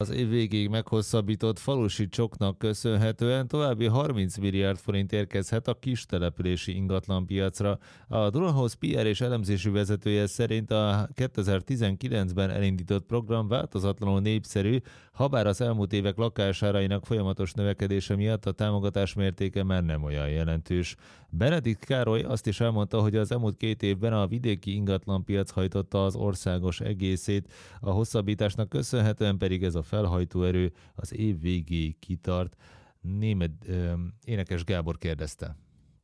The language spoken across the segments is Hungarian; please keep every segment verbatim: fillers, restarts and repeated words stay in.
Az év végéig meghosszabbított falusi csoknak köszönhetően további harminc milliárd forint érkezhet a kistelepülési ingatlanpiacra. A Dunahouse pé er és elemzési vezetője szerint a kétezer-tizenkilencben elindított program változatlanul népszerű, habár az elmúlt évek lakásárainak folyamatos növekedése miatt a támogatás mértéke már nem olyan jelentős. Benedikt Károly azt is elmondta, hogy az elmúlt két évben a vidéki ingatlanpiac hajtotta az országos egészét, a hosszabbításnak köszönhetően pedig ez a felhajtóerő az év végéig kitart. Német ö, Énekes Gábor kérdezte.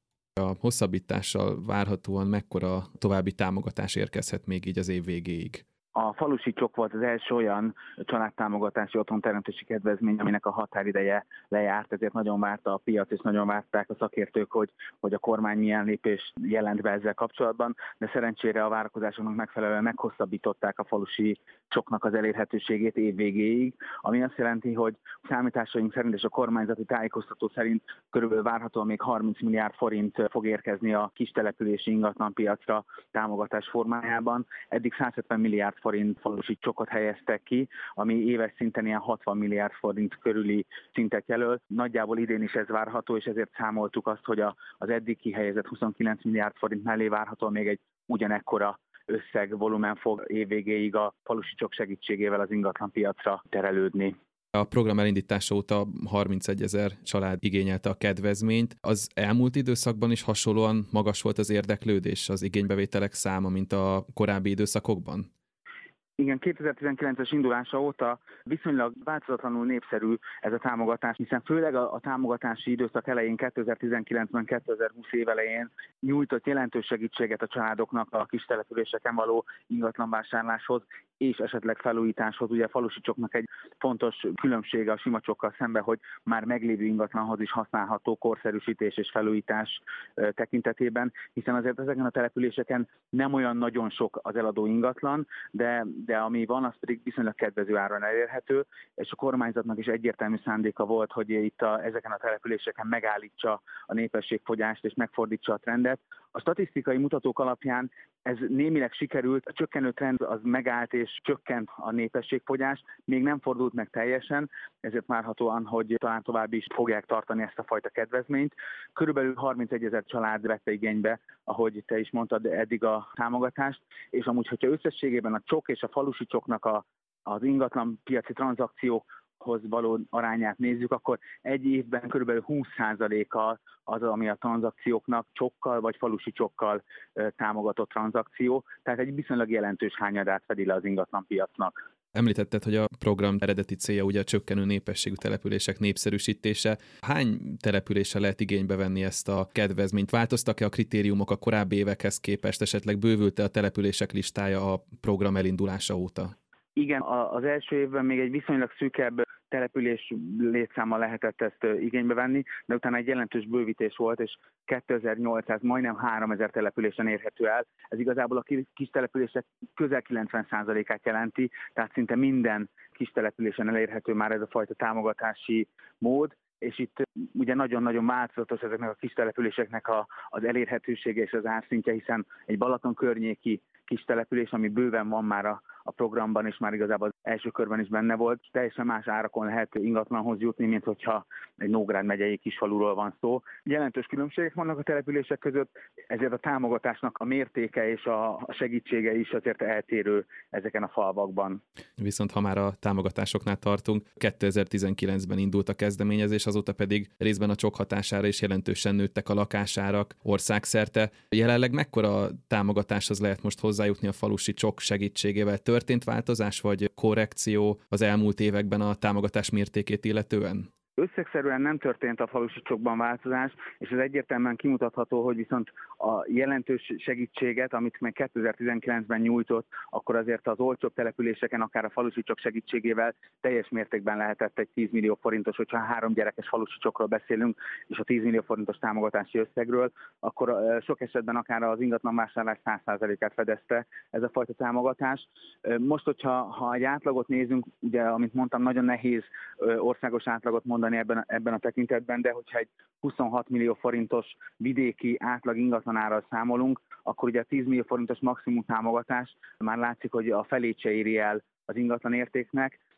A hosszabbítással várhatóan mekkora további támogatás érkezhet még így az év végéig? A falusi csok volt az első olyan családtámogatási otthonteremtési kedvezmény, aminek a határideje lejárt, ezért nagyon várta a piac, és nagyon várták a szakértők, hogy, hogy a kormány milyen lépést jelent be ezzel kapcsolatban, de szerencsére a várakozásoknak megfelelően meghosszabbították a falusi csoknak az elérhetőségét év végéig, ami azt jelenti, hogy számításaink szerint és a kormányzati tájékoztató szerint körülbelül várhatóan még harminc milliárd forint fog érkezni a kistelepülési ingatlanpiacra támogatás formájában. Eddig száz hetven milliárd forint falusi csokot helyeztek ki, ami éves szinten ilyen hatvan milliárd forint körüli szintet jelöl. Nagyjából idén is ez várható, és ezért számoltuk azt, hogy a, az eddig kihelyezett huszonkilenc milliárd forint mellé várható még egy ugyanekkora összeg, volumen fog évvégéig a falusi csok segítségével az ingatlanpiacra terelődni. A program elindítása óta harmincegyezer család igényelte a kedvezményt. Az elmúlt időszakban is hasonlóan magas volt az érdeklődés, az igénybevételek száma, mint a korábbi időszakokban? Igen, kétezer-tizenkilences indulása óta viszonylag változatlanul népszerű ez a támogatás, hiszen főleg a, a támogatási időszak elején, kétezer-tizenkilencben kétezer-húsz év elején nyújtott jelentős segítséget a családoknak a kistelepüléseken való ingatlanvásárláshoz és esetleg felújításhoz. Ugye a falusi csoknak egy fontos különbsége a sima csokkal szemben, hogy már meglévő ingatlanhoz is használható korszerűsítés és felújítás tekintetében, hiszen azért ezeken a településeken nem olyan nagyon sok az eladó ingatlan, de de ami van, az pedig viszonylag kedvező áron elérhető, és a kormányzatnak is egyértelmű szándéka volt, hogy itt a, ezeken a településeken megállítsa a népességfogyást és megfordítsa a trendet. A statisztikai mutatók alapján ez némileg sikerült, a csökkenő trend az megállt és csökkent a népességfogyás, még nem fordult meg teljesen, ezért várhatóan, hogy talán tovább is fogják tartani ezt a fajta kedvezményt. Körülbelül harmincegyezer család vette igénybe, ahogy te is mondtad, eddig a támogatást, és amúgy, hogyha összességében a csok és a falusi csoknak a, az ingatlan piaci tranzakciókhoz való arányát nézzük, akkor egy évben körülbelül húsz százaléka az, ami a tranzakcióknak csokkal vagy falusi csokkal e, támogatott tranzakció, tehát egy viszonylag jelentős hányadát fedi le az ingatlanpiacnak. Említetted, hogy a program eredeti célja ugye a csökkenő népességű települések népszerűsítése. Hány településsel lehet igénybe venni ezt a kedvezményt? Változtak-e a kritériumok a korábbi évekhez képest, esetleg bővült-e a települések listája a program elindulása óta? Igen, az első évben még egy viszonylag szűkebb település létszámmal lehetett ezt igénybe venni, de utána egy jelentős bővítés volt, és kétezer-nyolcszáz, majdnem háromezer településen érhető el. Ez igazából a kis települések közel kilencven százalékát jelenti, tehát szinte minden kis településen elérhető már ez a fajta támogatási mód, és itt ugye nagyon-nagyon változatos ezeknek a kis településeknek a, az elérhetősége és az árszintje, hiszen egy Balaton környéki kis település, ami bőven van már a, a programban, és már igazából az első körben is benne volt, teljesen más árakon lehet ingatlanhoz jutni, mint hogyha egy Nógrád megyei kisfaluról van szó. Jelentős különbségek vannak a települések között, ezért a támogatásnak a mértéke és a, a segítsége is azért eltérő ezeken a falvakban. Viszont ha már a támogatásoknál tartunk, kétezer-tizenkilencben indult a kezdeményezés, azóta pedig részben a csok hatására is jelentősen nőttek a lakásárak országszerte. Jelenleg mekkora támogatáshoz lehet most hozzájutni a falusi csok segítségével? Történt változás vagy korrekció az elmúlt években a támogatás mértékét illetően? Összegszerűen nem történt a falusi csokban változás, és ez egyértelműen kimutatható, hogy viszont a jelentős segítséget, amit meg kétezer-tizenkilencben nyújtott, akkor azért az olcsóbb településeken, akár a falusi csok segítségével teljes mértékben lehetett egy tíz millió forintos, hogyha három gyerekes falusi csokról beszélünk, és a tíz millió forintos támogatási összegről, akkor sok esetben akár az ingatlanvásárlás száz százalékát fedezte ez a fajta támogatás. Most, hogyha ha egy átlagot nézünk, ugye, amit mondtam, nagyon nehéz országos átlagot mondani ebben a, ebben a tekintetben, de hogyha egy huszonhat millió forintos vidéki átlag ingatlanárral számolunk, akkor ugye a tíz millió forintos maximum támogatás már látszik, hogy a felét se éri el az ingatlan értéknek,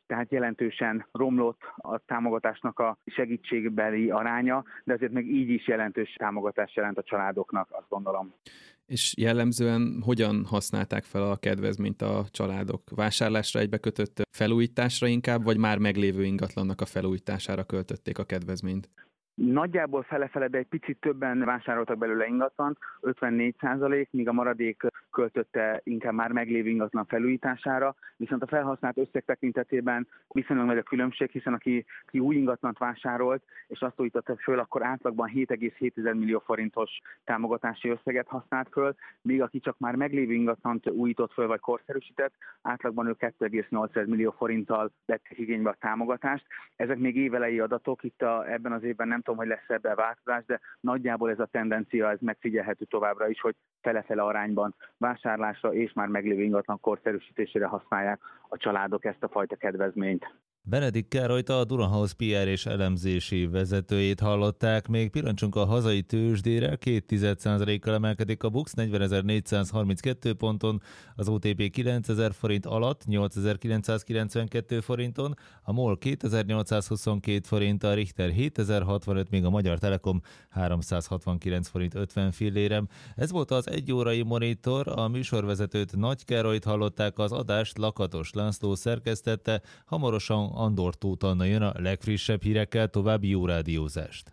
tehát jelentősen romlott a támogatásnak a segítségbeli aránya, de azért meg így is jelentős támogatást jelent a családoknak, azt gondolom. És jellemzően hogyan használták fel a kedvezményt a családok? Vásárlásra egybekötött felújításra inkább, vagy már meglévő ingatlannak a felújítására költötték a kedvezményt? Nagyjából fele-fele, de egy picit többen vásároltak belőle ingatlant, ötvennégy százalék, míg a maradék költötte inkább már meglévő ingatlan felújítására, viszont a felhasznált összeg tekintetében viszonylag nagy a különbség, hiszen aki, aki új ingatlant vásárolt, és azt újította föl, akkor átlagban hét egész hét millió forintos támogatási összeget használt föl, míg aki csak már meglévő ingatlant újított föl vagy korszerűsített, átlagban ő két egész nyolc millió forinttal vettek igénybe a támogatást. Ezek még évelei adatok, itt a, ebben az évben nem tudom, hogy lesz ebben változás, de nagyjából ez a tendencia, ez megfigyelhető továbbra is, hogy fele-fele arányban vásárlásra és már meglévő ingatlan korszerűsítésére használják a családok ezt a fajta kedvezményt. Benedikt Károlyt, a Dunahouse pé er és elemzési vezetőjét hallották, még pillancsunk a hazai tőzsdére, két tized százalékkal emelkedik a BUX negyvenezer-négyszázharminckettő ponton, az o té pé kilencezer forint alatt nyolcezer-kilencszázkilencvenkettő forinton, a MOL kétezer-nyolcszázhuszonkettő forint, a Richter hétezer-hatvanöt, még a Magyar Telekom háromszázhatvankilenc forint ötven fillérem. Ez volt az egyórai Monitor, a műsorvezetőt, Nagy Károlyt hallották, az adást Lakatos László szerkesztette, hamarosan Andor Tóth Anna jön a legfrissebb hírekkel, további jó rádiózást!